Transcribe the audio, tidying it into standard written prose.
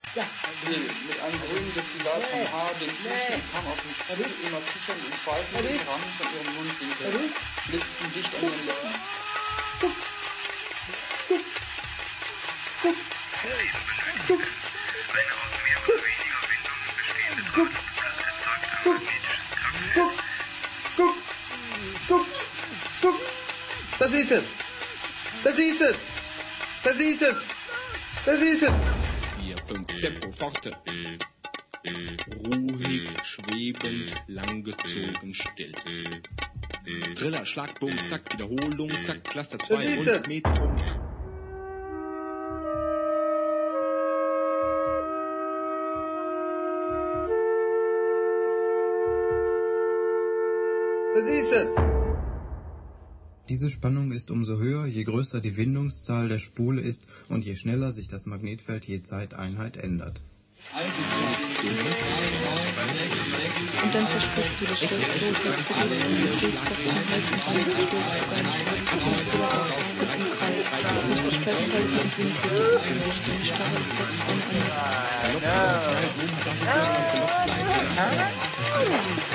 Ja. Mit einem grünen Destillat vom Haar, den Füßen kam auf mich zu, immer kichernd und zweifelnd ran von ihrem Mundwinkel, blitzten dicht an ihren Lippen. Guck. Guck. Guck. Guck. Eine aus mehr oder weniger Windungen bestehende Partikulasse erzeugt ein magnetisches Kraftfeld. Guck. Guck. Guck. Guck. Das ist es. Das ist es. Das ist es. Das ist es. 4, 5, Tempo, forte. Ruhig, schwebend, langgezogen, still. Driller, Schlag, Boom, zack, Wiederholung, zack, Cluster 2 und Metrum. Das ist es. Diese Spannung ist umso höher, je größer die Windungszahl der Spule ist und je schneller sich das Magnetfeld je Zeiteinheit ändert. Und dann versprichst du dich fest, rotwärts du gegen den Magnetskopf vom Hals und dann stürzt du gar nicht weg, kommst wieder auf, zurück im Kreis, musst dich festhalten und Wind geht die Außenrichtung, starr als Text eine andere.